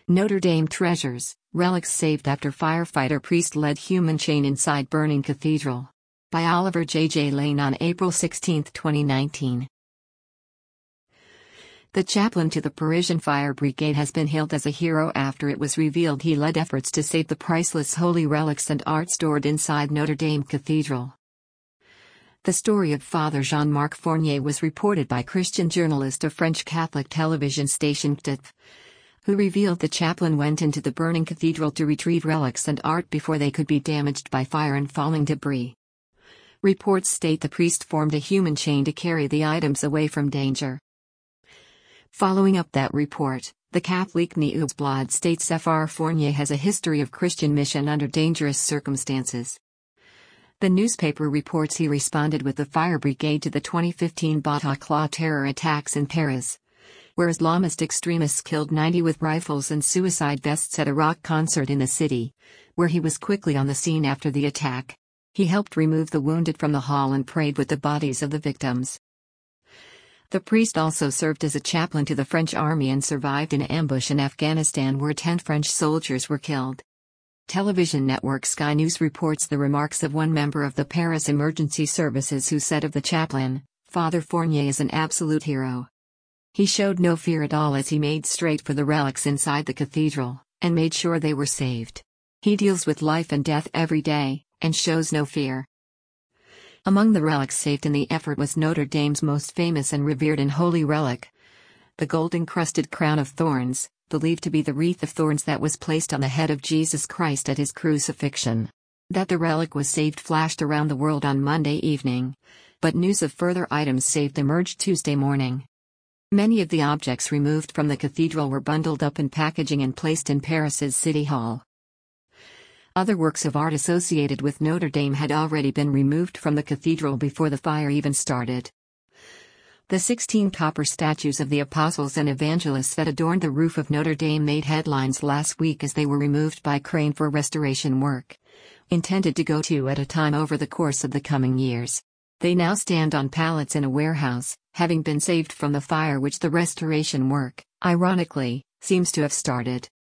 Notre Dame treasures, relics saved after firefighter priest led human chain inside burning cathedral. By Oliver J. Lane on April 16, 2019. The chaplain to the Parisian fire brigade has been hailed as a hero after it was revealed he led efforts to save the priceless holy relics and art stored inside Notre Dame Cathedral. The story of Father Jean-Marc Fournier was reported by Christian journalist of French Catholic television station CTF, who revealed the chaplain went into the burning cathedral to retrieve relics and art before they could be damaged by fire and falling debris. Reports state the priest formed a human chain to carry the items away from danger. Following up that report, the Catholic Nieuwsblad states Fr. Fournier has a history of Christian mission under dangerous circumstances. The newspaper reports he responded with the fire brigade to the 2015 Bataclan terror attacks in Paris, where Islamist extremists killed 90 with rifles and suicide vests at a rock concert in the city, where he was quickly on the scene after the attack. He helped remove the wounded from the hall and prayed with the bodies of the victims. The priest also served as a chaplain to the French army and survived an ambush in Afghanistan where 10 French soldiers were killed. Television network Sky News reports the remarks of one member of the Paris Emergency Services who said of the chaplain, "Father Fournier is an absolute hero. He showed no fear at all as he made straight for the relics inside the cathedral, and made sure they were saved. He deals with life and death every day, and shows no fear." Among the relics saved in the effort was Notre Dame's most famous and revered and holy relic, the gold-encrusted crown of thorns, believed to be the wreath of thorns that was placed on the head of Jesus Christ at his crucifixion. That the relic was saved flashed around the world on Monday evening, but news of further items saved emerged Tuesday morning. Many of the objects removed from the cathedral were bundled up in packaging and placed in Paris's City Hall. Other works of art associated with Notre Dame had already been removed from the cathedral before the fire even started. The 16 copper statues of the apostles and evangelists that adorned the roof of Notre Dame made headlines last week as they were removed by crane for restoration work, intended to go 2 at a time over the course of the coming years. They now stand on pallets in a warehouse, having been saved from the fire which the restoration work, ironically, seems to have started.